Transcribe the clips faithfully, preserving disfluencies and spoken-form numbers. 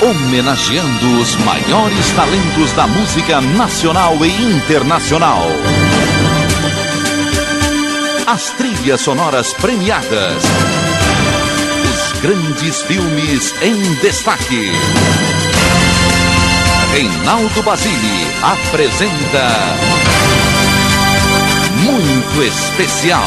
Homenageando os maiores talentos da música nacional e internacional. As trilhas sonoras premiadas. Os grandes filmes em destaque. Reinaldo Basile apresenta Muito Especial.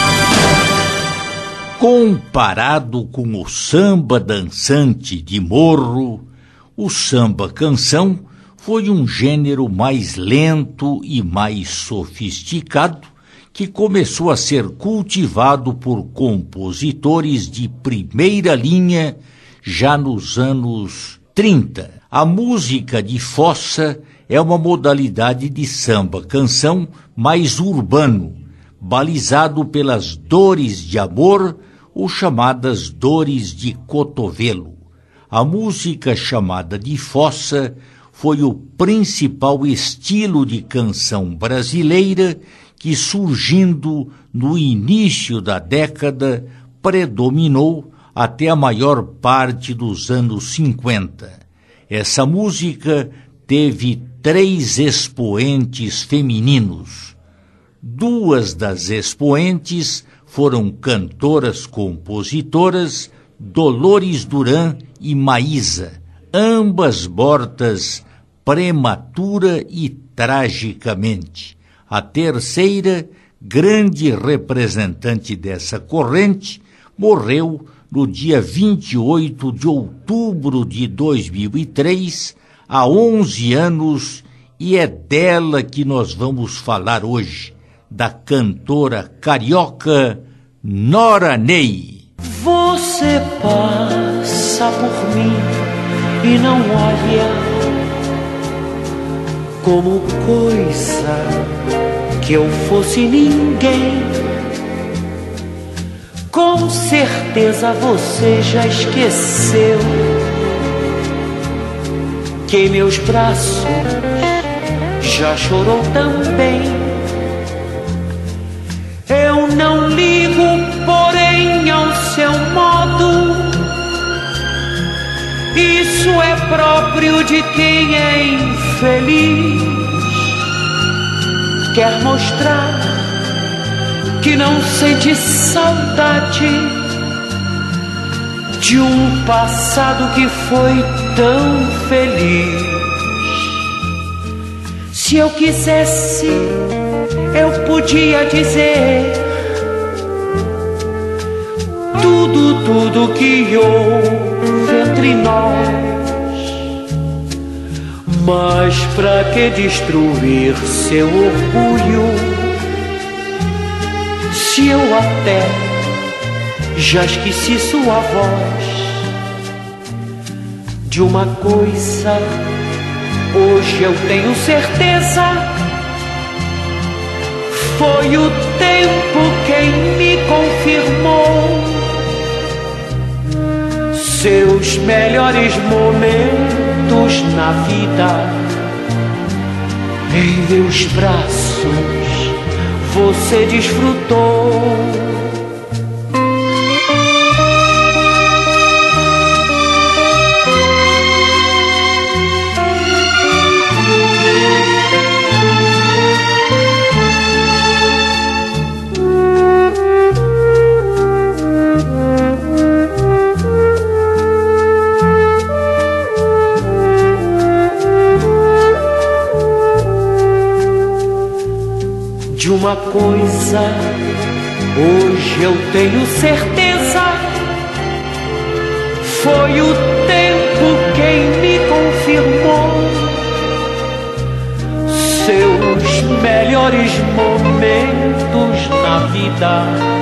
Comparado com o samba dançante de morro, o samba-canção foi um gênero mais lento e mais sofisticado que começou a ser cultivado por compositores de primeira linha já nos anos trinta. A música de fossa é uma modalidade de samba-canção mais urbano, balizado pelas dores de amor ou chamadas dores de cotovelo. A música chamada de fossa foi o principal estilo de canção brasileira que, surgindo no início da década, predominou até a maior parte dos anos cinquenta. Essa música teve três expoentes femininos. Duas das expoentes foram cantoras-compositoras Dolores Duran e Maísa, ambas mortas prematura e tragicamente. A terceira, grande representante dessa corrente, morreu no dia vinte e oito de outubro de dois mil e três, há onze anos, e é dela que nós vamos falar hoje, da cantora carioca Nora Ney. Você passa por mim e não olha como coisa que eu fosse ninguém. Com certeza você já esqueceu que em meus braços já chorou também. Eu não ligo, porém, ao seu modo. Isso é próprio de quem é infeliz. Quer mostrar que não sente saudade de um passado que foi tão feliz. Se eu quisesse, eu podia dizer tudo, tudo que houve entre nós. Mas pra que destruir seu orgulho, se eu até já esqueci sua voz? De uma coisa hoje eu tenho certeza, foi o tempo quem me confirmou. Seus melhores momentos na vida, em meus braços você desfrutou. De uma coisa hoje eu tenho certeza, foi o tempo quem me confirmou. Seus melhores momentos na vida,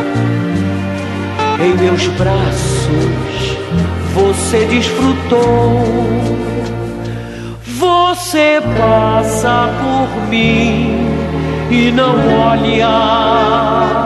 em meus braços você desfrutou. Você passa por mim e não olha.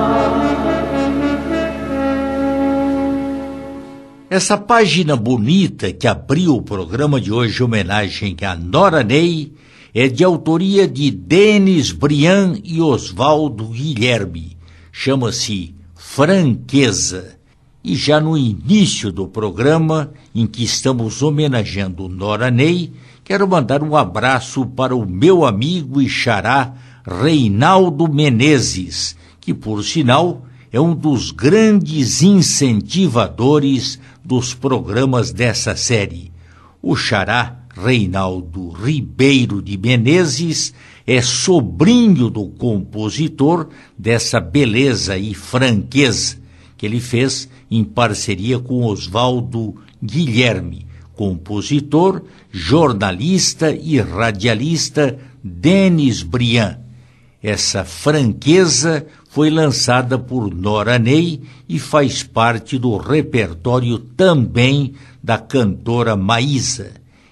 Essa página bonita que abriu o programa de hoje, homenagem a Nora Ney, é de autoria de Denis Brian e Oswaldo Guilherme. Chama-se Franqueza. E já no início do programa, em que estamos homenageando Nora Ney, quero mandar um abraço para o meu amigo e xará Reinaldo Menezes, que, por sinal, é um dos grandes incentivadores dos programas dessa série. O xará Reinaldo Ribeiro de Menezes é sobrinho do compositor dessa beleza e franqueza que ele fez em parceria com Oswaldo Guilherme, compositor, jornalista e radialista Denis Briand. Essa franqueza foi lançada por Nora Ney e faz parte do repertório também da cantora Maísa.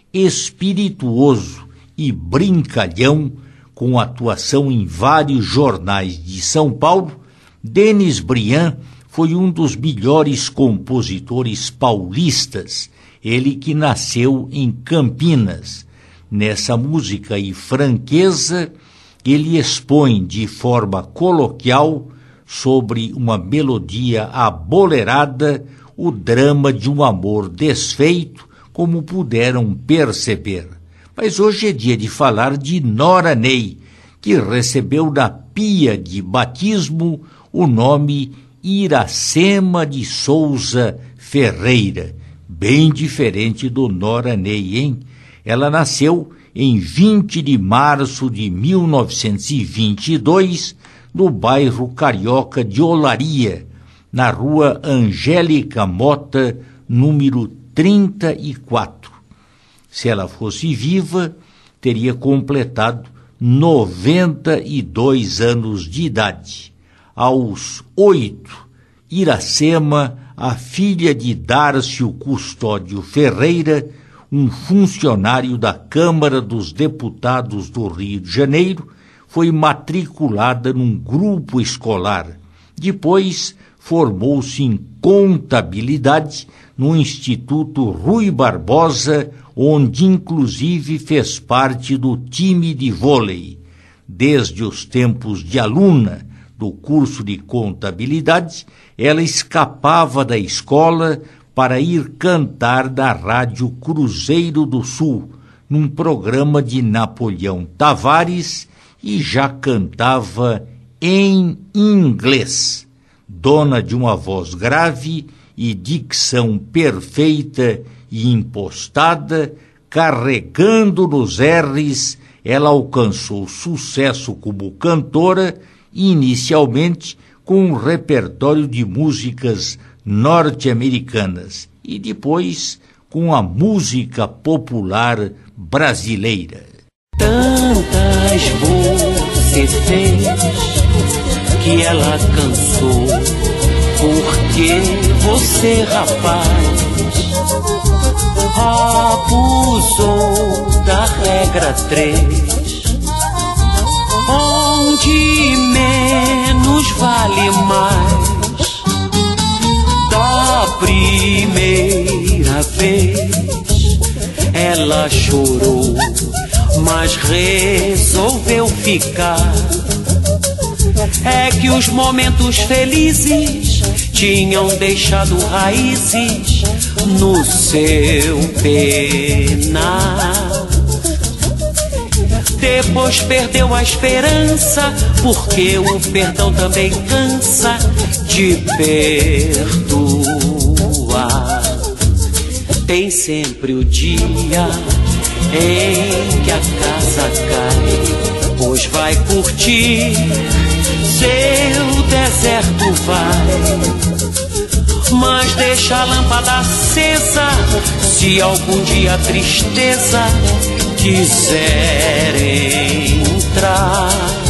Espirituoso e brincalhão, com atuação em vários jornais de São Paulo, Denis Briand foi um dos melhores compositores paulistas, ele que nasceu em Campinas. Nessa música e franqueza, ele expõe de forma coloquial, sobre uma melodia abolerada, o drama de um amor desfeito, como puderam perceber. Mas hoje é dia de falar de Nora Ney, que recebeu na pia de batismo o nome Iracema de Souza Ferreira, bem diferente do Nora Ney, hein? Ela nasceu em vinte de março de mil novecentos e vinte e dois, no bairro carioca de Olaria, na rua Angélica Mota, número trinta e quatro. Se ela fosse viva, teria completado noventa e dois anos de idade. Aos oito, Iracema, a filha de Dárcio Custódio Ferreira, um funcionário da Câmara dos Deputados do Rio de Janeiro, foi matriculada num grupo escolar. Depois, formou-se em contabilidade no Instituto Rui Barbosa, onde inclusive fez parte do time de vôlei. Desde os tempos de aluna do curso de contabilidade, ela escapava da escola para ir cantar na Rádio Cruzeiro do Sul, num programa de Napoleão Tavares, e já cantava em inglês. Dona de uma voz grave e dicção perfeita e impostada, carregando nos R's, ela alcançou sucesso como cantora, inicialmente com um repertório de músicas norte-americanas e depois com a música popular brasileira. Tantas você fez que ela cansou, porque você, rapaz, abusou da regra três, onde menos vale mais. Da primeira vez ela chorou, mas resolveu ficar. É que os momentos felizes tinham deixado raízes no seu penar. Depois perdeu a esperança, porque o perdão também cansa de perdoar. Tem sempre o dia em que a casa cai, pois vai curtir seu deserto, vai, mas deixa a lâmpada acesa se algum dia a tristeza quiser entrar.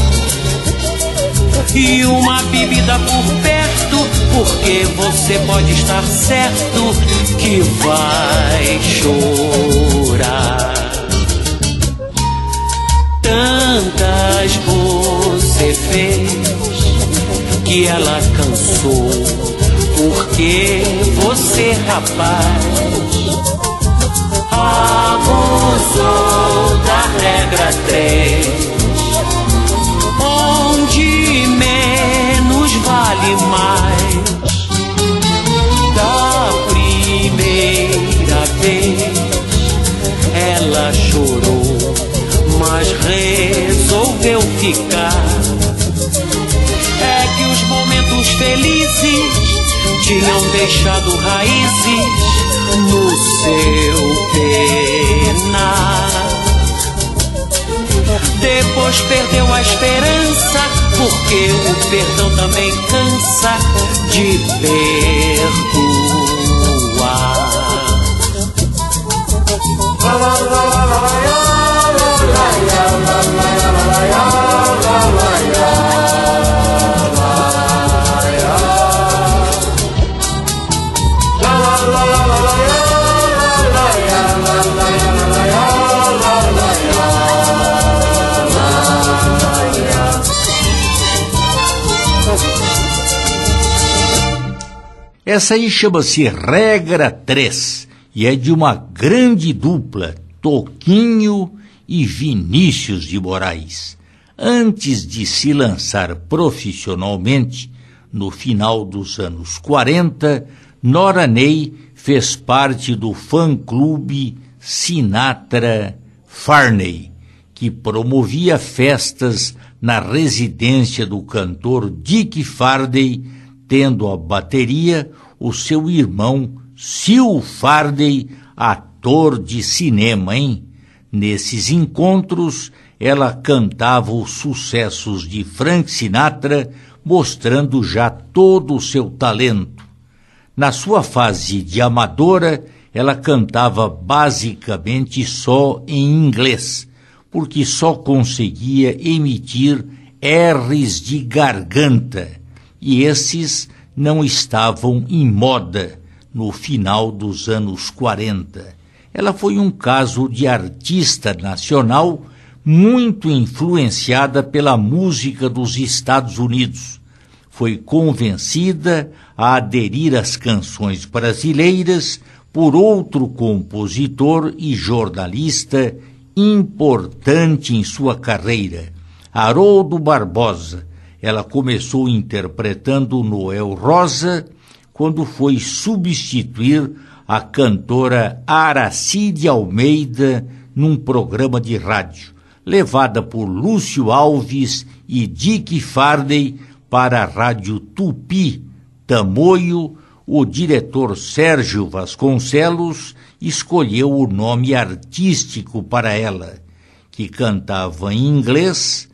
E uma bebida por perto, porque você pode estar certo que vai chorar. Tantas você fez que ela cansou, porque você, rapaz, abusou da regra três, onde menos vale mais. vez. Ela chorou, mas resolveu ficar. É que os momentos felizes tinham deixado raízes no seu penar. Depois perdeu a esperança, porque o perdão também cansa de perdoar. Essa aí chama-se Regra três e é de uma grande dupla, Toquinho e Vinícius de Moraes. Antes de se lançar profissionalmente, no final dos anos quarenta, Nora Ney fez parte do fã-clube Sinatra Farney, que promovia festas na residência do cantor Dick Farney, tendo a bateria o seu irmão Sil Farney, ator de cinema, hein? Nesses encontros, ela cantava os sucessos de Frank Sinatra, mostrando já todo o seu talento. Na sua fase de amadora, ela cantava basicamente só em inglês, porque só conseguia emitir R's de garganta, e esses não estavam em moda no final dos anos quarenta. Ela foi um caso de artista nacional muito influenciada pela música dos Estados Unidos. Foi convencida a aderir às canções brasileiras por outro compositor e jornalista importante em sua carreira, Haroldo Barbosa. Ela começou interpretando Noel Rosa, quando foi substituir a cantora Aracide Almeida num programa de rádio, levada por Lúcio Alves e Dick Farney para a Rádio Tupi, Tamoio. O diretor Sérgio Vasconcelos escolheu o nome artístico para ela, que cantava em inglês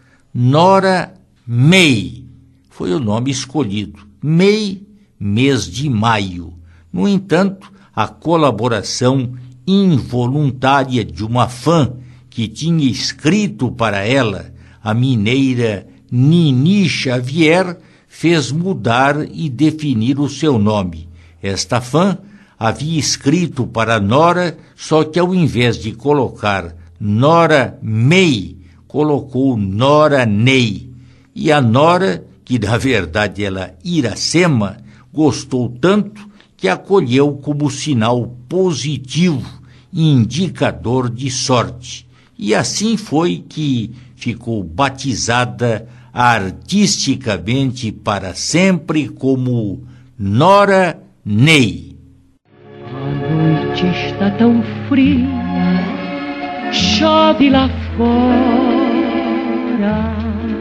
Nora May. Foi o nome escolhido. May, mês de maio. No entanto, a colaboração involuntária de uma fã que tinha escrito para ela, a mineira Nini Xavier, fez mudar e definir o seu nome. Esta fã havia escrito para Nora, só que ao invés de colocar Nora May, colocou Nora Ney. E a Nora, que na verdade era Iracema, gostou tanto que acolheu como sinal positivo e indicador de sorte. E assim foi que ficou batizada artisticamente para sempre como Nora Ney. A noite está tão fria, chove lá fora,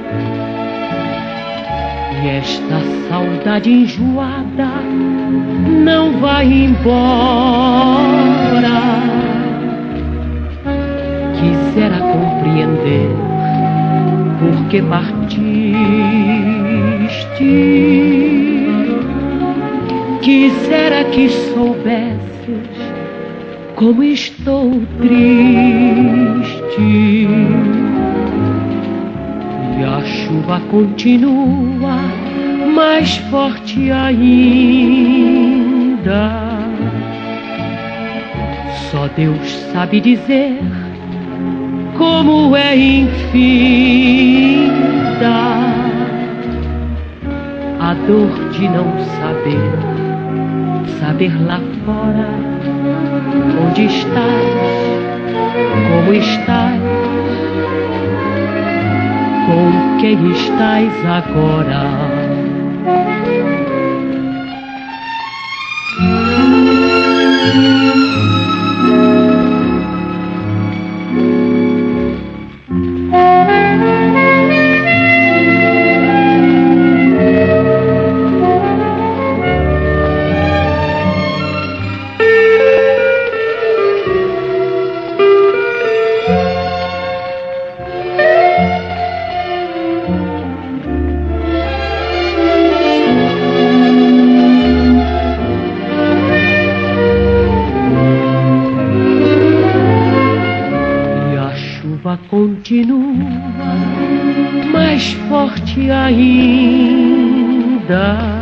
e esta saudade enjoada não vai embora. Quisera compreender por que partiste, quisera que soubesses como estou triste. E a chuva continua mais forte ainda. Só Deus sabe dizer como é infinda a dor de não saber, saber lá fora onde estás, como estás, com quem estás agora. continua mais forte ainda.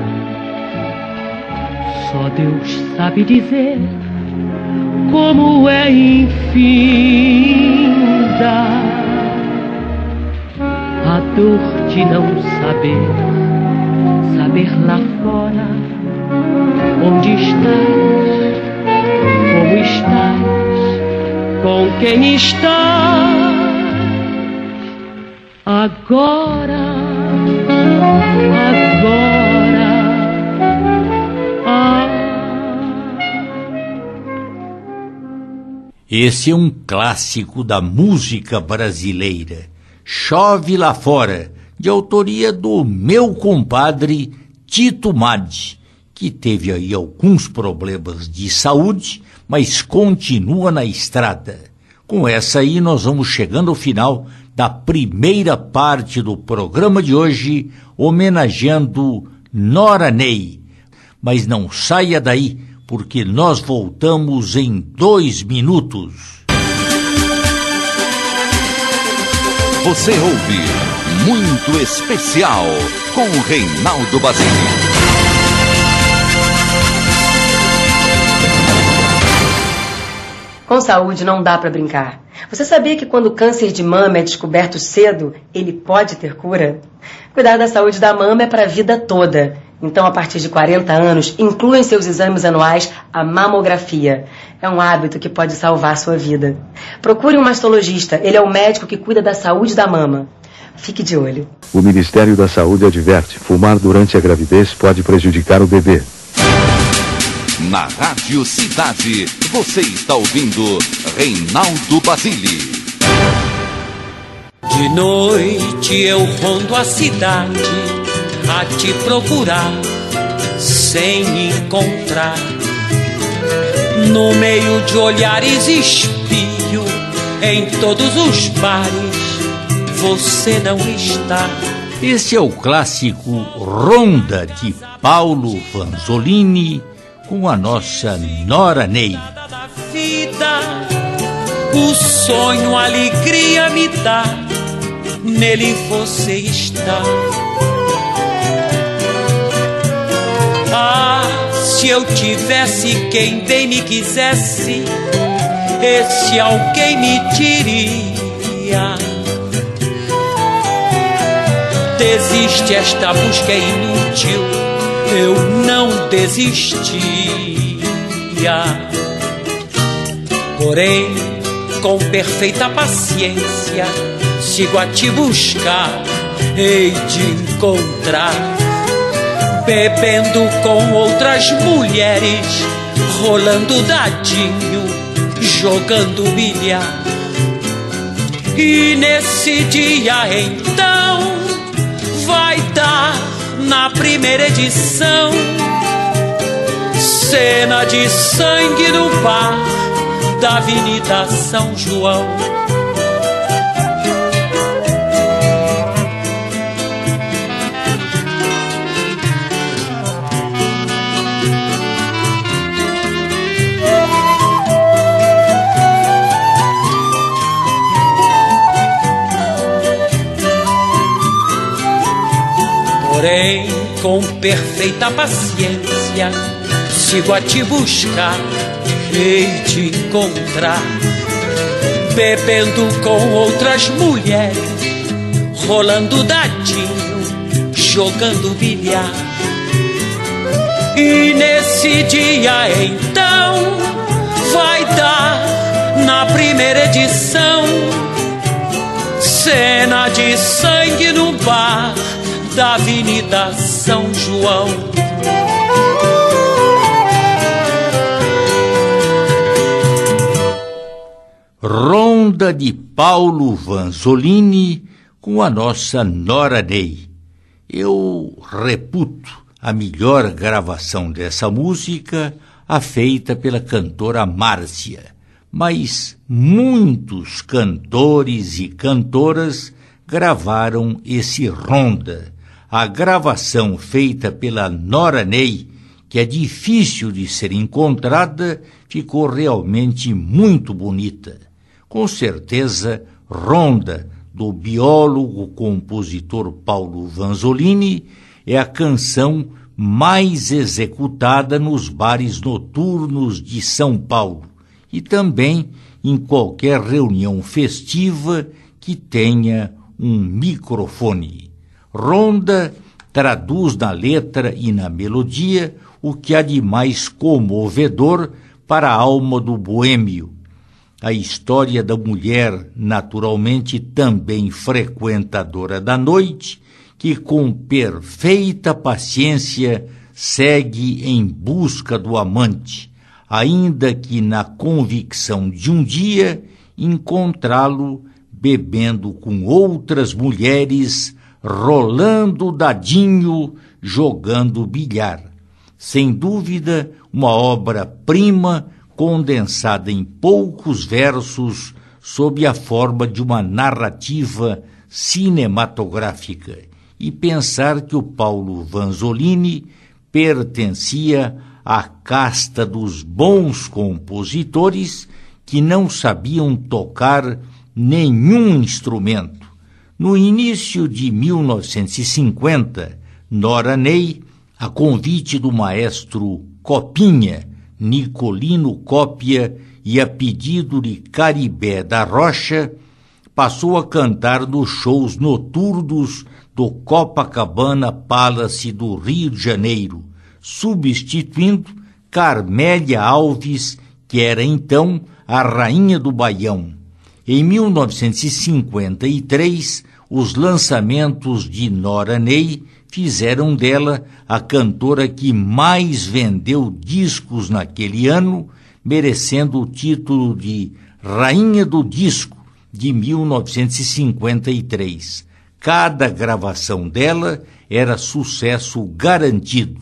Só Deus sabe dizer como é infinda a dor de não saber, saber lá fora onde estás, como estás, com quem estás agora, agora. Ah. Esse é um clássico da música brasileira, Chove Lá Fora, de autoria do meu compadre Tito Madi, que teve aí alguns problemas de saúde, mas continua na estrada. Com essa aí nós vamos chegando ao final da primeira parte do programa de hoje, homenageando Nora Ney. Mas não saia daí, porque nós voltamos em dois minutos. Você ouve Muito Especial com o Reinaldo Basile. Com saúde não dá para brincar. Você sabia que quando o câncer de mama é descoberto cedo, ele pode ter cura? Cuidar da saúde da mama é para a vida toda. Então, a partir de quarenta anos, inclua em seus exames anuais a mamografia. É um hábito que pode salvar sua vida. Procure um mastologista. Ele é o médico que cuida da saúde da mama. Fique de olho. O Ministério da Saúde adverte: fumar durante a gravidez pode prejudicar o bebê. Na Rádio Cidade, você está ouvindo Reinaldo Basile. De noite eu rondo a cidade a te procurar, sem encontrar. No meio de olhares espio, em todos os bares, você não está. Esse é o clássico Ronda, de Paulo Vanzolini, com a nossa Nora Ney. Vida, o sonho, a alegria me dá, nele você está. Ah, se eu tivesse quem bem me quisesse, esse alguém me diria: desiste, esta busca é inútil. Eu não desistia. Porém, com perfeita paciência, sigo a te buscar, hei de encontrar. Bebendo com outras mulheres, rolando dadinho, jogando bilhar. E nesse dia então vai dar na primeira edição cena de sangue no bar da Avenida São João. Porém, com perfeita paciência, sigo a te buscar, hei de encontrar. Bebendo com outras mulheres, rolando dadinho, jogando bilhar. E nesse dia então vai dar na primeira edição cena de sangue no bar da Avenida São João. Ronda, de Paulo Vanzolini, com a nossa Nora Ney. Eu reputo a melhor gravação dessa música, a feita pela cantora Márcia, mas muitos cantores e cantoras gravaram esse Ronda. A gravação feita pela Nora Ney, que é difícil de ser encontrada, ficou realmente muito bonita. Com certeza, Ronda, do biólogo-compositor Paulo Vanzolini, é a canção mais executada nos bares noturnos de São Paulo e também em qualquer reunião festiva que tenha um microfone. Ronda traduz na letra e na melodia o que há de mais comovedor para a alma do boêmio. A história da mulher, naturalmente também frequentadora da noite, que com perfeita paciência segue em busca do amante, ainda que na convicção de um dia encontrá-lo bebendo com outras mulheres, rolando dadinho, jogando bilhar. Sem dúvida, uma obra-prima condensada em poucos versos sob a forma de uma narrativa cinematográfica. E pensar que o Paulo Vanzolini pertencia à casta dos bons compositores que não sabiam tocar nenhum instrumento. No início de mil novecentos e cinquenta, Nora Ney, a convite do maestro Copinha, Nicolino Cópia, e a pedido de Caribé da Rocha, passou a cantar nos shows noturnos do Copacabana Palace do Rio de Janeiro, substituindo Carmélia Alves, que era então a rainha do Baião. Em mil novecentos e cinquenta e três, os lançamentos de Nora Ney fizeram dela a cantora que mais vendeu discos naquele ano, merecendo o título de Rainha do Disco de mil novecentos e cinquenta e três. Cada gravação dela era sucesso garantido.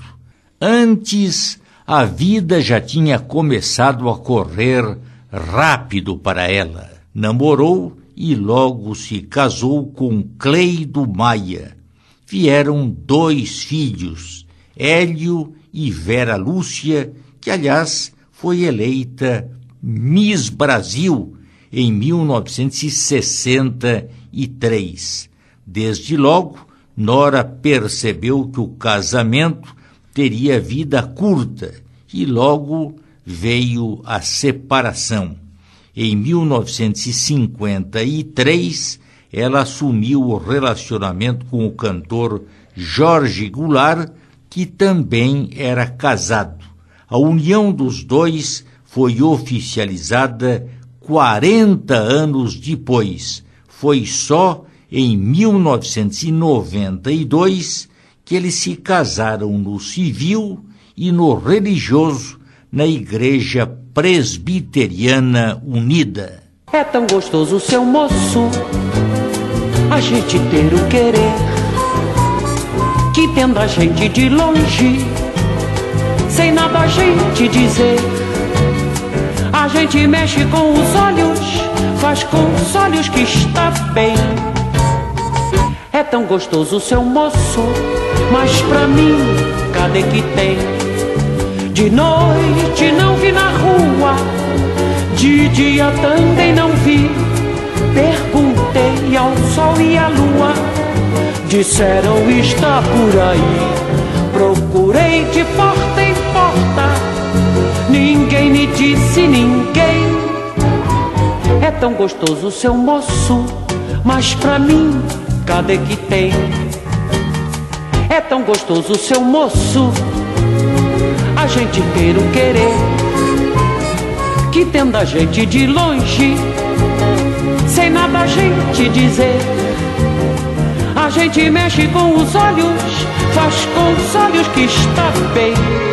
Antes, a vida já tinha começado a correr rápido para ela. Namorou e logo se casou com Cleido Maia. Vieram dois filhos, Hélio e Vera Lúcia, que, aliás, foi eleita Miss Brasil em mil novecentos e sessenta e três. Desde logo, Nora percebeu que o casamento teria vida curta e logo veio a separação. Em mil novecentos e cinquenta e três, ela assumiu o relacionamento com o cantor Jorge Goulart, que também era casado. A união dos dois foi oficializada quarenta anos depois. Foi só em mil novecentos e noventa e dois que eles se casaram no civil e no religioso na Igreja Presbiteriana Unida. É tão gostoso, seu moço, a gente ter o querer que tendo a gente de longe, sem nada a gente dizer. A gente mexe com os olhos, faz com os olhos que está bem. É tão gostoso, seu moço, mas pra mim, cadê que tem? De noite não vi na rua, de dia também não vi. Perguntei ao sol e à lua, disseram está por aí. Procurei de porta em porta, ninguém me disse ninguém. É tão gostoso, seu moço, mas pra mim, cadê que tem? É tão gostoso, seu moço, a gente ter o querer que tendo a gente de longe, sem nada a gente dizer. A gente mexe com os olhos, faz com os olhos que está bem.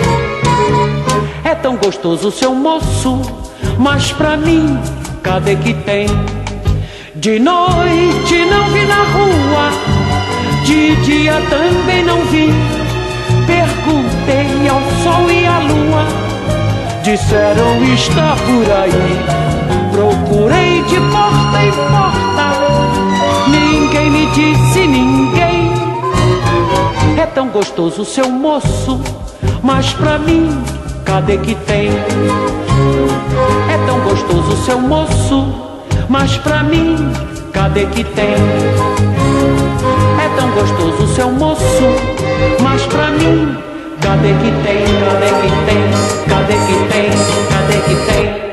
É tão gostoso, seu moço, mas pra mim, cadê que tem? De noite não vi na rua, de dia também não vi. Perguntei ao sol e à lua, disseram está por aí. Procurei de porta em porta, ninguém me disse ninguém. É tão gostoso, seu moço, mas pra mim, cadê que tem? É tão gostoso, seu moço, mas pra mim, cadê que tem? É tão gostoso o seu moço, mas pra mim, cadê que tem, cadê que tem, cadê que tem, cadê que tem?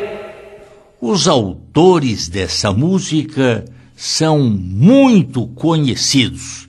Os autores dessa música são muito conhecidos.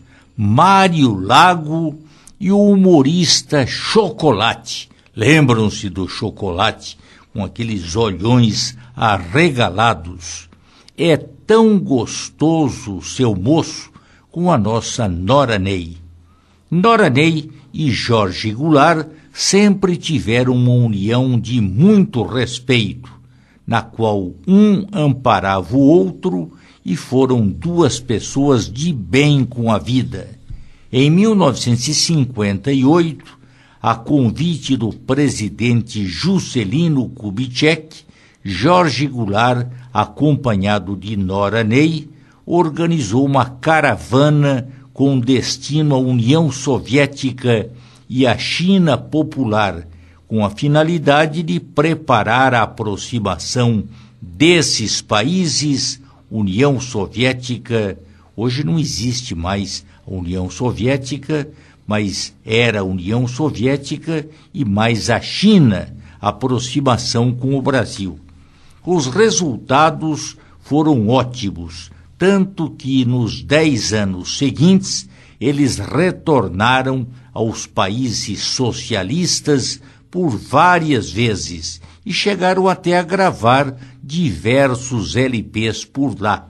Mário Lago e o humorista Chocolate. Lembram-se do Chocolate com aqueles olhões arregalados? É tão gostoso o seu moço com a nossa Nora Ney. Nora Ney e Jorge Goulart sempre tiveram uma união de muito respeito, na qual um amparava o outro e foram duas pessoas de bem com a vida. Em mil novecentos e cinquenta e oito, a convite do presidente Juscelino Kubitschek, Jorge Goulart, acompanhado de Nora Ney, organizou uma caravana com destino à União Soviética e à China Popular, com a finalidade de preparar a aproximação desses países. União Soviética, hoje não existe mais a União Soviética, mas era a União Soviética e mais a China, aproximação com o Brasil. Os resultados foram ótimos, tanto que nos dez anos seguintes eles retornaram aos países socialistas por várias vezes e chegaram até a gravar diversos L Ps por lá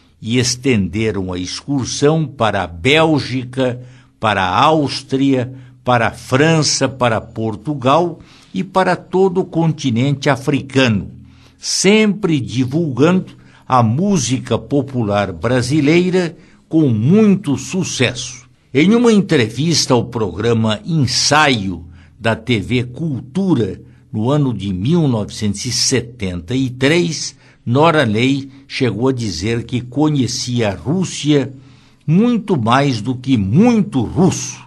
e estenderam a excursão para a Bélgica, para a Áustria, para a França, para Portugal e para todo o continente africano, sempre divulgando a música popular brasileira com muito sucesso. Em uma entrevista ao programa Ensaio da T V Cultura, no ano de mil novecentos e setenta e três, Nora Ney chegou a dizer que conhecia a Rússia muito mais do que muito russo.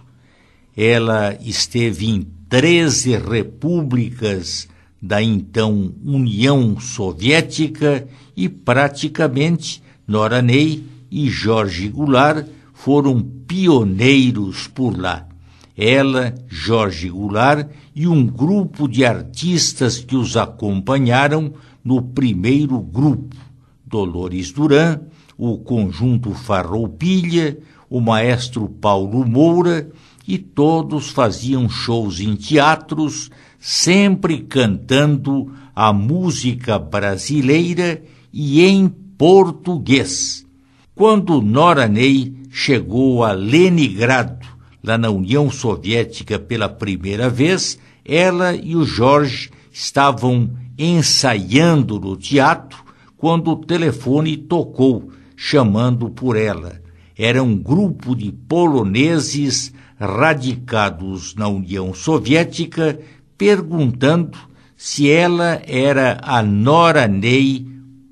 Ela esteve em treze repúblicas da então União Soviética e praticamente Nora Ney e Jorge Goulart foram pioneiros por lá. Ela, Jorge Goulart e um grupo de artistas que os acompanharam no primeiro grupo, Dolores Duran, o Conjunto Farroupilha, o maestro Paulo Moura, e todos faziam shows em teatros, sempre cantando a música brasileira e em português. Quando Nora Ney chegou a Leningrado, lá na União Soviética pela primeira vez, ela e o Jorge estavam ensaiando no teatro quando o telefone tocou, chamando por ela. Era um grupo de poloneses radicados na União Soviética perguntando se ela era a Nora Ney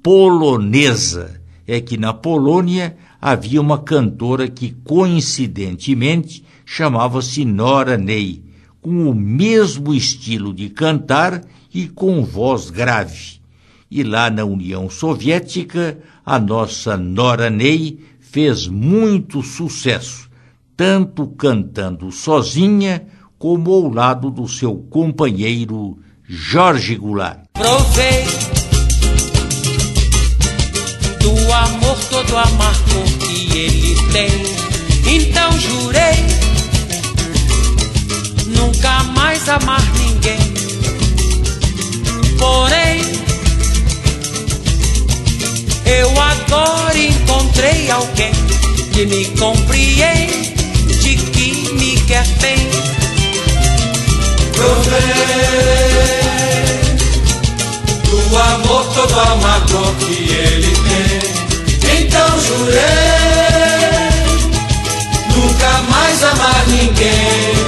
polonesa. É que na Polônia havia uma cantora que coincidentemente chamava-se Nora Ney, com o mesmo estilo de cantar e com voz grave. E lá na União Soviética, a nossa Nora Ney fez muito sucesso, tanto cantando sozinha como ao lado do seu companheiro Jorge Goulart. Provei do amor todo amargo que ele tem, então jurei nunca mais amar ninguém. Porém, eu agora encontrei alguém que me compreende, que me quer bem. Provei do amor todo amargo que ele tem, então jurei nunca mais amar ninguém.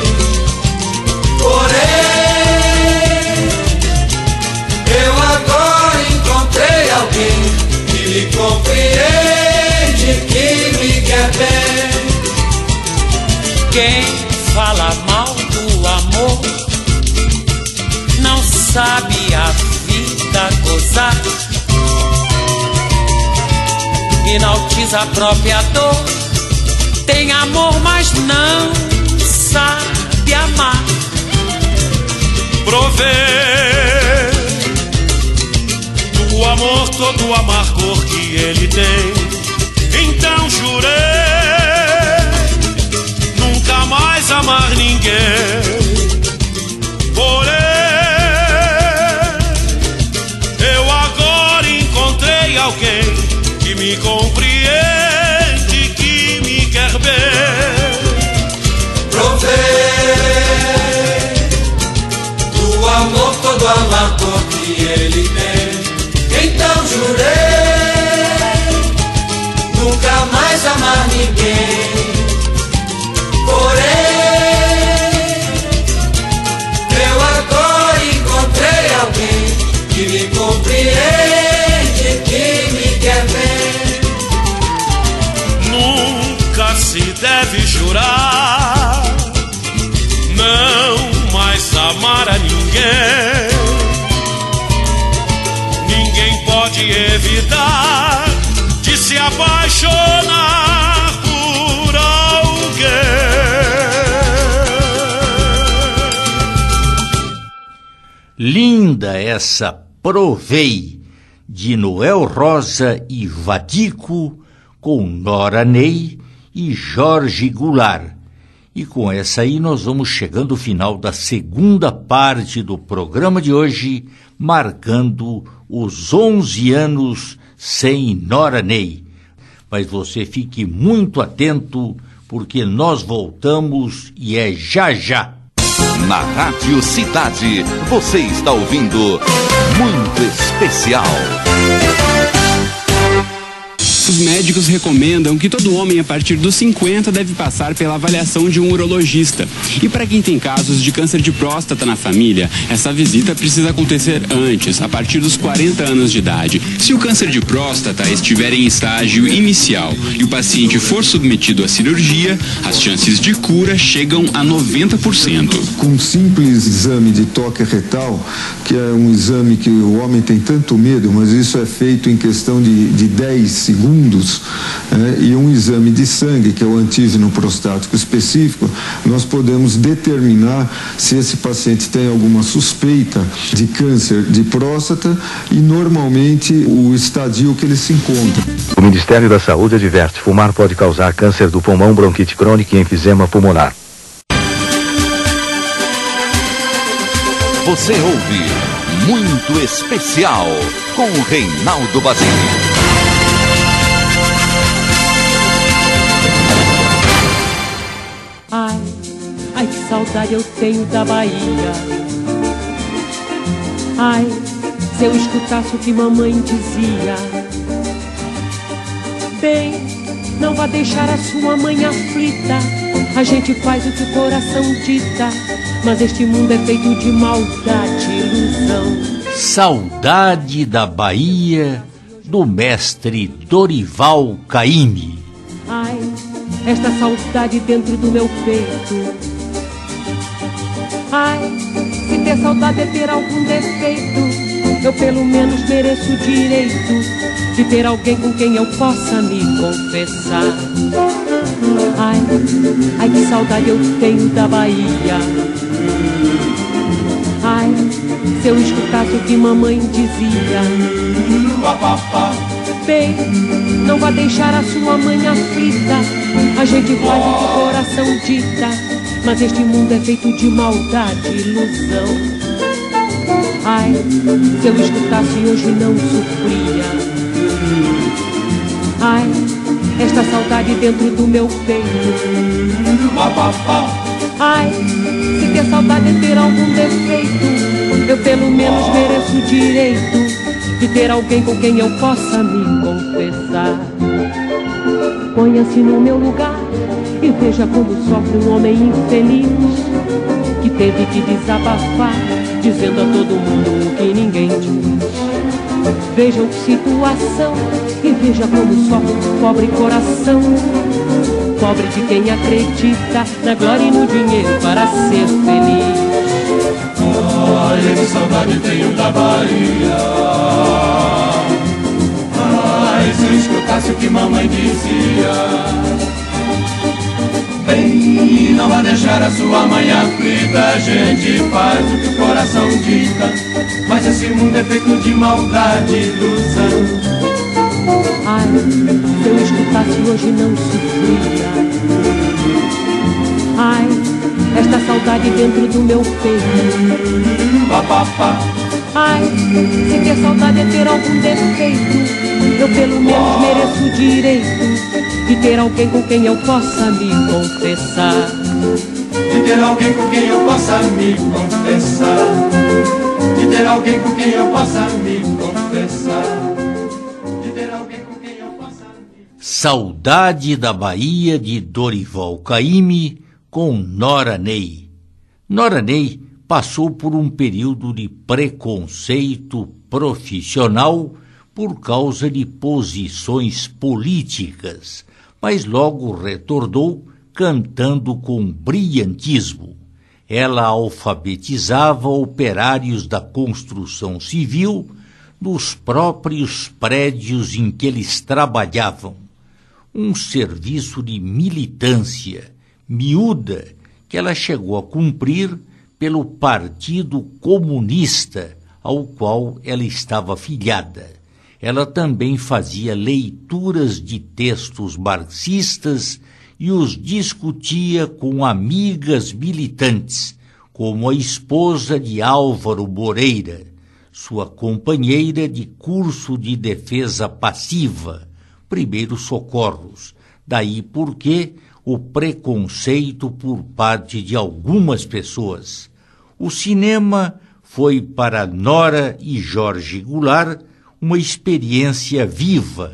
Porém, eu agora encontrei alguém que me compreende, que me quer bem. Quem fala mal do amor não sabe a vida gozar. E não te diz a própria dor. Tem amor, mas não sabe amar. Provei do amor todo o amargor que ele tem. Então jurei nunca mais amar ninguém. Porém, eu agora encontrei alguém que me compreende, que me quer bem. Provei do amor todo amargor que ele tem. Então jurei nunca mais amar ninguém. Porém, eu agora encontrei alguém que me compreende, que me quer bem. Nunca se deve jurar não mais amar a ninguém. Ninguém pode evitar de se apaixonar por alguém. Linda essa Provei, de Noel Rosa e Vadico, com Nora Ney e Jorge Goulart. E com essa aí nós vamos chegando ao final da segunda parte do programa de hoje, marcando os onze anos sem Nora Ney. Mas você fique muito atento, porque nós voltamos e é já já. Na Rádio Cidade, você está ouvindo Muito Especial. Os médicos recomendam que todo homem a partir dos cinquenta deve passar pela avaliação de um urologista. E para quem tem casos de câncer de próstata na família, essa visita precisa acontecer antes, a partir dos quarenta anos de idade. Se o câncer de próstata estiver em estágio inicial e o paciente for submetido à cirurgia, as chances de cura chegam a noventa por cento. Com um simples exame de toque retal, que é um exame que o homem tem tanto medo, mas isso é feito em questão de, de dez segundos, É, e um exame de sangue, que é o antígeno prostático específico, nós podemos determinar se esse paciente tem alguma suspeita de câncer de próstata e normalmente o estadio que ele se encontra. O Ministério da Saúde adverte: fumar pode causar câncer do pulmão, bronquite crônica e enfisema pulmonar. Você ouve Muito Especial com o Reinaldo Basile. Ai, ai que saudade eu tenho da Bahia. Ai, se eu escutasse o que mamãe dizia. Bem, não vá deixar a sua mãe aflita. A gente faz o que o coração dita, mas este mundo é feito de maldade e ilusão. Saudade da Bahia, do mestre Dorival Caymmi. Ai, esta saudade dentro do meu peito. Ai, se ter saudade é ter algum defeito, eu pelo menos mereço o direito de ter alguém com quem eu possa me confessar. Ai, ai que saudade eu tenho da Bahia. Ai, se eu escutasse o que mamãe dizia. Bem, não vá deixar a sua mãe aflita. A gente faz o que o coração dita, mas este mundo é feito de maldade e ilusão. Ai, se eu escutasse hoje não sofria. Ai, esta saudade dentro do meu peito. Ai, se ter saudade é ter algum defeito, eu pelo menos mereço o direito de ter alguém com quem eu possa me confessar. Ponha-se no meu lugar e veja como sofre um homem infeliz que teve que desabafar, dizendo a todo mundo o que ninguém diz. Vejam que situação e veja como sofre um pobre coração, pobre de quem acredita na glória e no dinheiro para ser feliz. Ai, que saudade tenho da Bahia. Ai, se eu escutasse o que mamãe dizia. vida a gente faz o que o coração dita, mas esse mundo é feito de maldade e ilusão. Ai, se eu escutasse hoje não sofria. Ai, esta saudade dentro do meu peito. Papapá. Ai, se ter saudade é ter algum defeito, eu pelo menos mereço o direito de ter alguém com quem eu possa me confessar. De ter alguém com quem eu possa me confessar. De ter alguém com quem eu possa me confessar. De ter alguém com quem eu possa me... Saudade da Bahia, de Dorival Caymmi, com Nora Ney. Nora Ney passou por um período de preconceito profissional por causa de posições políticas, mas logo retornou cantando com brilhantismo. Ela alfabetizava operários da construção civil nos próprios prédios em que eles trabalhavam. Um serviço de militância miúda que ela chegou a cumprir pelo Partido Comunista, ao qual ela estava filiada. Ela também fazia leituras de textos marxistas e os discutia com amigas militantes, como a esposa de Álvaro Moreira, sua companheira de curso de defesa passiva, primeiros socorros, daí porque o preconceito por parte de algumas pessoas. O cinema foi para Nora e Jorge Goulart uma experiência viva,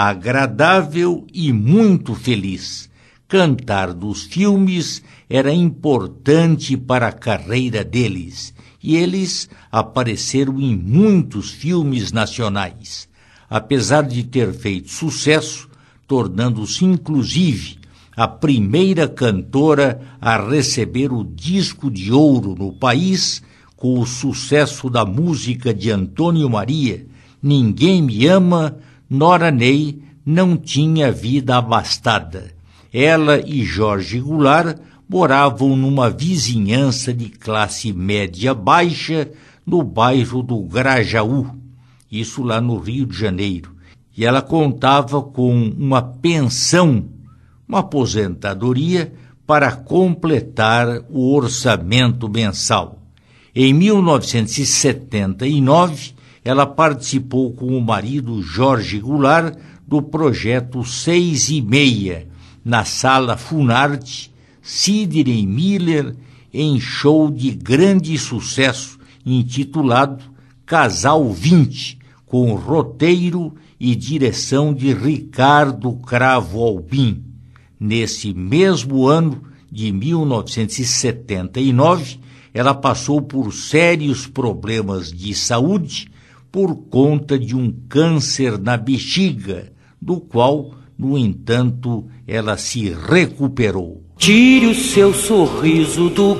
agradável e muito feliz. Cantar dos filmes era importante para a carreira deles, e eles apareceram em muitos filmes nacionais. Apesar de ter feito sucesso, tornando-se inclusive a primeira cantora a receber o disco de ouro no país, com o sucesso da música de Antônio Maria, Ninguém Me Ama, Nora Ney não tinha vida abastada. Ela e Jorge Goulart moravam numa vizinhança de classe média baixa no bairro do Grajaú, isso lá no Rio de Janeiro. E ela contava com uma pensão, uma aposentadoria, para completar o orçamento mensal. Em mil novecentos e setenta e nove, ela participou com o marido Jorge Goulart do projeto Seis e Meia, na Sala Funarte, Sidney Miller, em show de grande sucesso intitulado Casal vinte, com roteiro e direção de Ricardo Cravo Albim. Nesse mesmo ano de mil novecentos e setenta e nove, ela passou por sérios problemas de saúde por conta de um câncer na bexiga, do qual, no entanto, ela se recuperou. Tire o seu sorriso do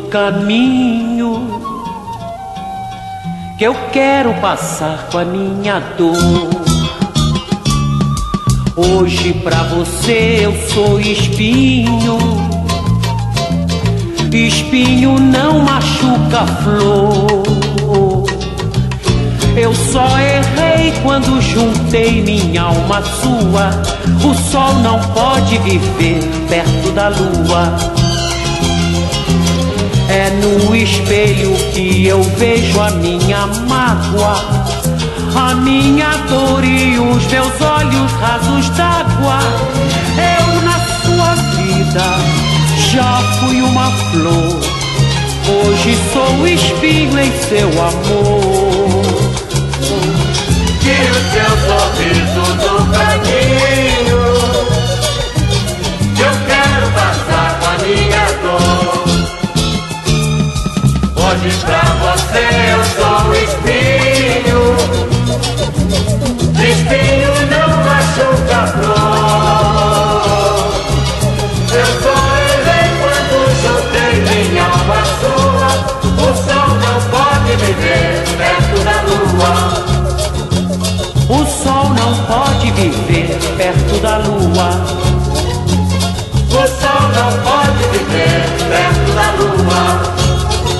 caminho, que eu quero passar com a minha dor. Hoje pra você eu sou espinho, espinho não machuca flor. Eu só errei quando juntei minha alma à sua. O sol não pode viver perto da lua. É no espelho que eu vejo a minha mágoa, a minha dor e os meus olhos rasos d'água. Eu na sua vida já fui uma flor, hoje sou espinho em seu amor. Tire o seu sorriso do caminho, que eu quero passar com a minha dor. Hoje pra você eu sou espinho, espinho não machuca flor. Eu só errei quando juntei minha alma à sua. O sol não pode viver perto da lua. O sol não pode viver perto da lua. O sol não pode viver perto da lua.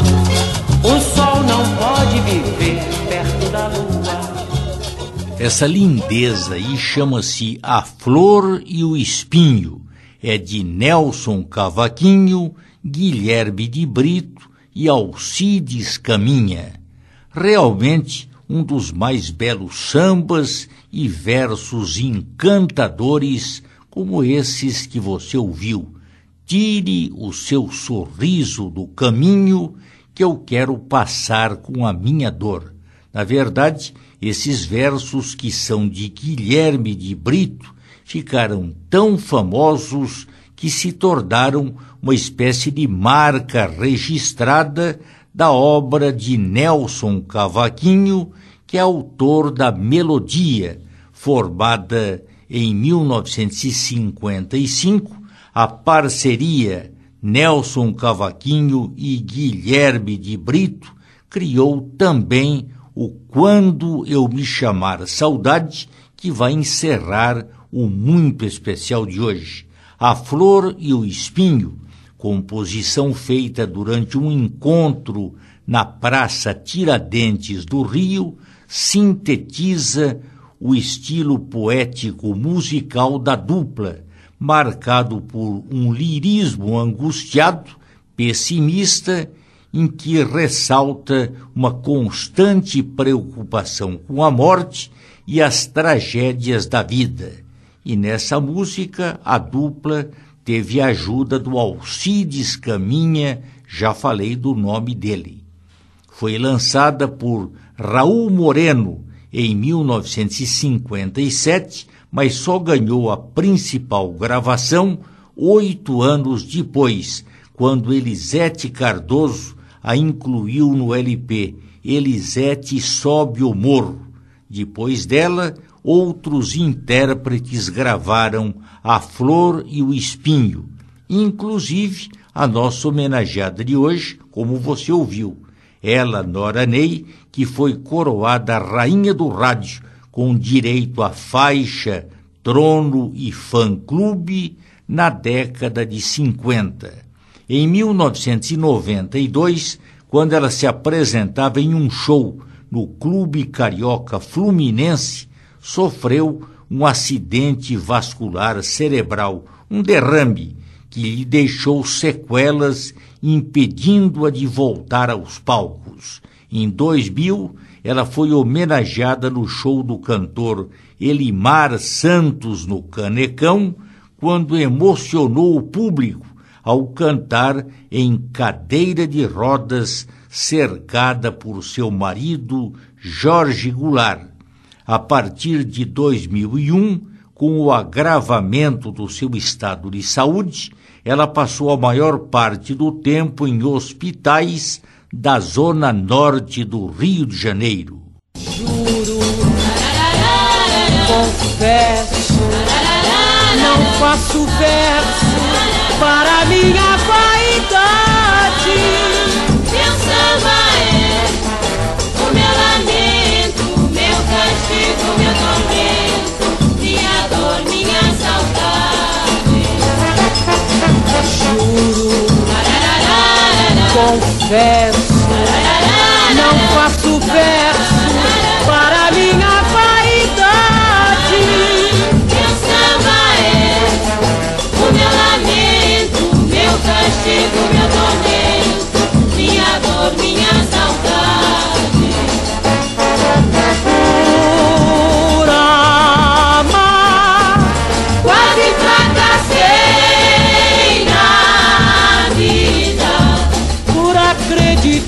Essa lindeza aí chama-se A Flor e o Espinho, é de Nelson Cavaquinho, Guilherme de Brito e Alcides Caminha. Realmente um dos mais belos sambas e versos encantadores como esses que você ouviu. Tire o seu sorriso do caminho que eu quero passar com a minha dor. Na verdade, esses versos que são de Guilherme de Brito ficaram tão famosos que se tornaram uma espécie de marca registrada da obra de Nelson Cavaquinho, que é autor da melodia, formada em mil novecentos e cinquenta e cinco, a parceria Nelson Cavaquinho e Guilherme de Brito criou também o Quando Eu Me Chamar Saudade, que vai encerrar o muito especial de hoje. A Flor e o Espinho, composição feita durante um encontro na Praça Tiradentes do Rio, sintetiza o estilo poético musical da dupla, marcado por um lirismo angustiado, pessimista, em que ressalta uma constante preocupação com a morte e as tragédias da vida. E nessa música, a dupla teve a ajuda do Alcides Caminha, já falei do nome dele. Foi lançada por Raul Moreno em mil novecentos e cinquenta e sete, mas só ganhou a principal gravação oito anos depois, quando Elisete Cardoso a incluiu no L P Elisete Sobe o Morro. Depois dela, outros intérpretes gravaram A Flor e o Espinho, inclusive a nossa homenageada de hoje, como você ouviu, ela, Nora Ney, que foi coroada rainha do rádio, com direito a faixa, trono e fã-clube na década de cinquenta. Em mil novecentos e noventa e dois, quando ela se apresentava em um show no Clube Carioca Fluminense, sofreu um acidente vascular cerebral, um derrame, que lhe deixou sequelas, impedindo-a de voltar aos palcos. Em dois mil, ela foi homenageada no show do cantor Elimar Santos no Canecão, quando emocionou o público ao cantar em cadeira de rodas, cercada por seu marido Jorge Goulart. A partir de dois mil e um, com o agravamento do seu estado de saúde, ela passou a maior parte do tempo em hospitais da zona norte do Rio de Janeiro. Juro, confesso, não faço verso para minha vaidade. Meu samba é o meu lamento, meu castigo, meu tormento, minha dor, minha saudade. Juro, confesso, não faço verso para minha vaidade. Meu samba é o meu lamento, meu castigo, meu tormento, minha dor, minha saudade. Por amar, quase fracassei na vida. por acreditar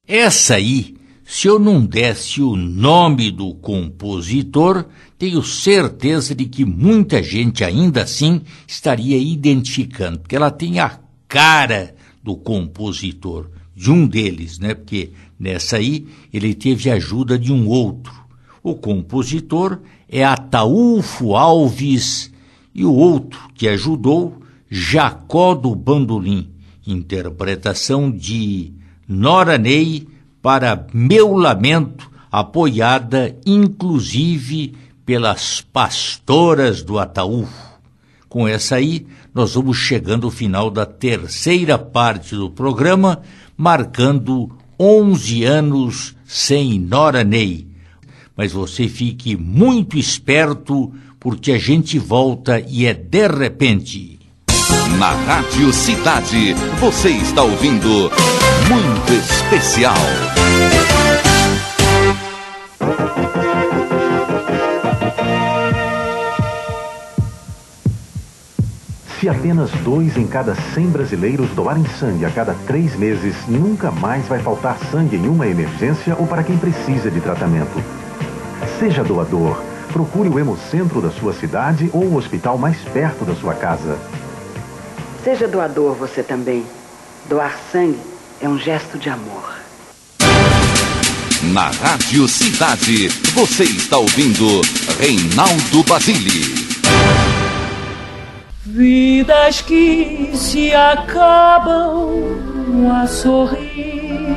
Essa aí, se eu não desse o nome do compositor, tenho certeza de que muita gente ainda assim estaria identificando, porque ela tem a cara do compositor, de um deles, né? Porque nessa aí ele teve ajuda de um outro. O compositor é Ataúfo Alves e o outro que ajudou, Jacó do Bandolim, interpretação de Nora Ney para Meu Lamento, apoiada inclusive pelas pastoras do Ataúfo. Com essa aí, nós vamos chegando ao final da terceira parte do programa, marcando onze anos sem Nora Ney. Mas você fique muito esperto, porque a gente volta e é de repente. Na Rádio Cidade, você está ouvindo Muito Especial. Se apenas dois em cada cem brasileiros doarem sangue a cada três meses, nunca mais vai faltar sangue em uma emergência ou para quem precisa de tratamento. Seja doador. Procure o Hemocentro da sua cidade ou o hospital mais perto da sua casa. Seja doador você também. Doar sangue é um gesto de amor. Na Rádio Cidade, você está ouvindo Reinaldo Basile. Vidas que se acabam a sorrir,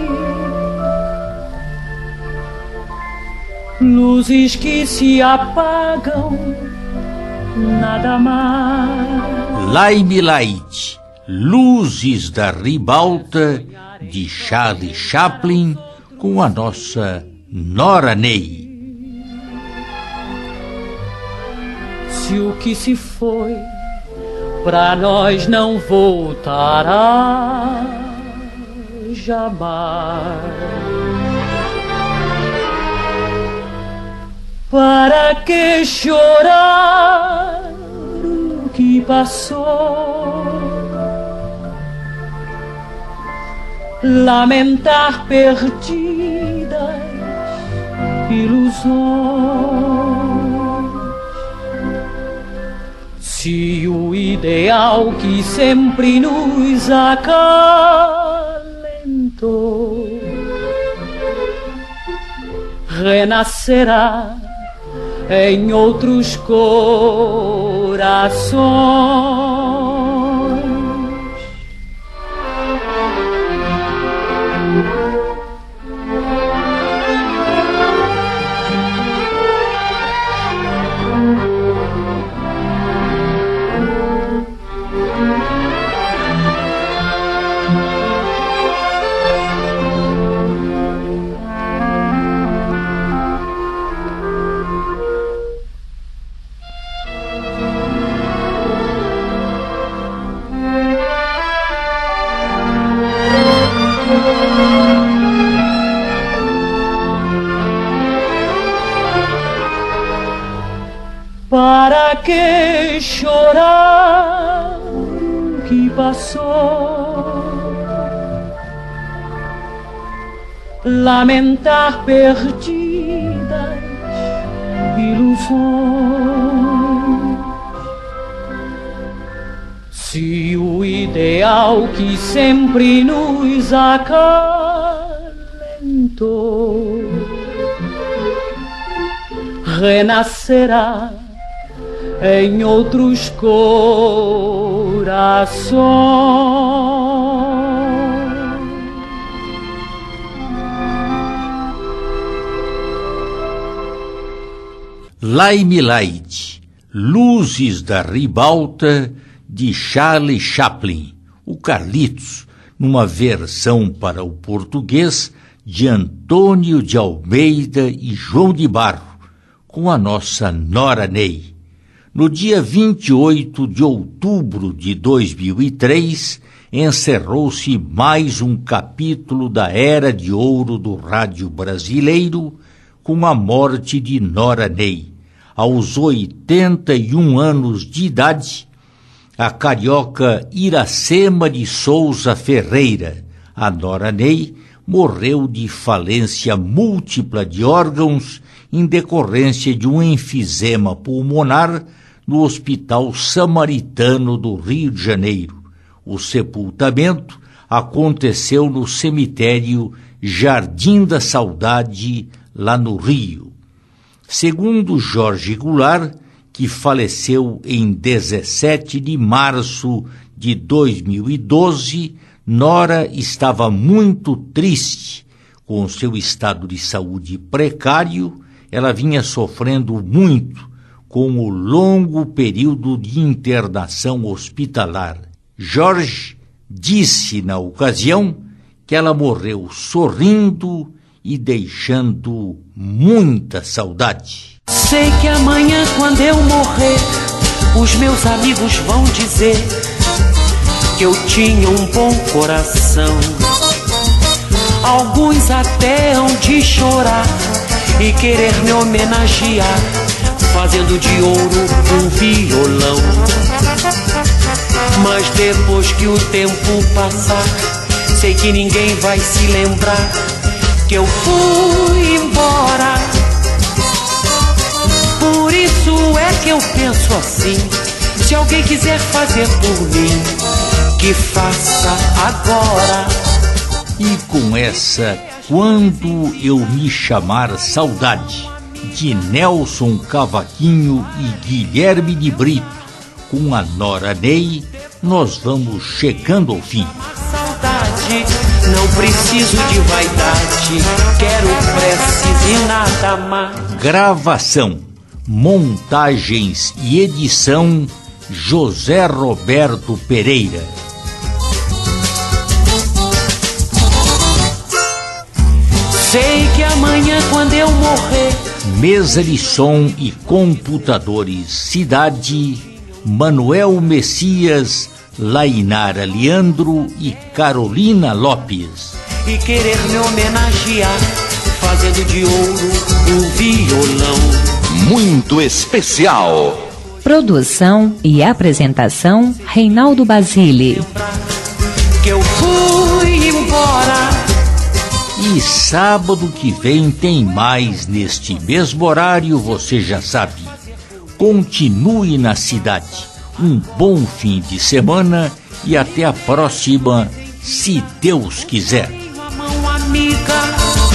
luzes que se apagam, nada mais. Laime Light, Luzes da Ribalta, de Charlie Chaplin, com a nossa Nora Ney. Se o que se foi pra nós não voltará jamais, para que chorar o que passou, lamentar perdidas ilusões? Se o ideal que sempre nos acalentou renascerá em outros corações, para que chorar o que passou, lamentar perdidas ilusões? Se o ideal que sempre nos acalentou renascerá em outros corações. Laime Light, Luzes da Ribalta, de Charlie Chaplin, o Carlitos, numa versão para o português de Antônio de Almeida e João de Barro, com a nossa Nora Ney. No dia vinte e oito de outubro de dois mil e três, encerrou-se mais um capítulo da Era de Ouro do rádio brasileiro, com a morte de Nora Ney. Aos oitenta e um anos de idade, a carioca Iracema de Souza Ferreira, a Nora Ney, morreu de falência múltipla de órgãos em decorrência de um enfisema pulmonar no Hospital Samaritano do Rio de Janeiro. O sepultamento aconteceu no cemitério Jardim da Saudade, lá no Rio. Segundo Jorge Goulart, que faleceu em dezessete de março de dois mil e doze, Nora estava muito triste. Com seu estado de saúde precário, ela vinha sofrendo muito com o longo período de internação hospitalar. Jorge disse na ocasião que ela morreu sorrindo e deixando muita saudade. Sei que amanhã, quando eu morrer, os meus amigos vão dizer que eu tinha um bom coração. Alguns até hão de chorar e querer me homenagear, fazendo de ouro um violão. Mas depois que o tempo passar, sei que ninguém vai se lembrar que eu fui embora. Por isso é que eu penso assim: se alguém quiser fazer por mim, que faça agora. E com essa Quando Eu Me Chamar Saudade, de Nelson Cavaquinho e Guilherme de Brito, com a Nora Ney, nós vamos chegando ao fim. Saudade, não preciso de vaidade, quero preces e nada mais. Gravação, montagens e edição, José Roberto Pereira. Sei que amanhã, quando eu morrer, mesa de som e computadores, Cidade, Manuel Messias, Lainara Leandro e Carolina Lopes. E querer me homenagear, fazendo de ouro um violão. Muito especial. Produção e apresentação, Reinaldo Basile. Que eu fui embora. E sábado que vem tem mais neste mesmo horário, você já sabe. Continue na cidade. Um bom fim de semana e até a próxima, se Deus quiser. Uma mão amiga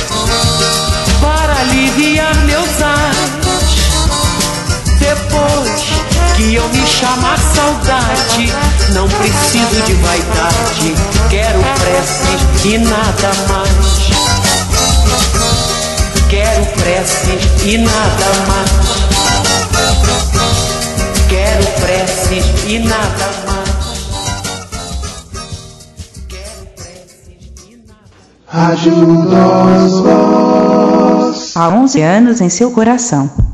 para aliviar meus ares. Depois que eu me chamar saudade, não preciso de vaidade, quero preces e nada mais. Quero preces e nada mais. Quero preces e nada mais. Quero preces e nada mais. Rádio Voz. Há onze anos em seu coração.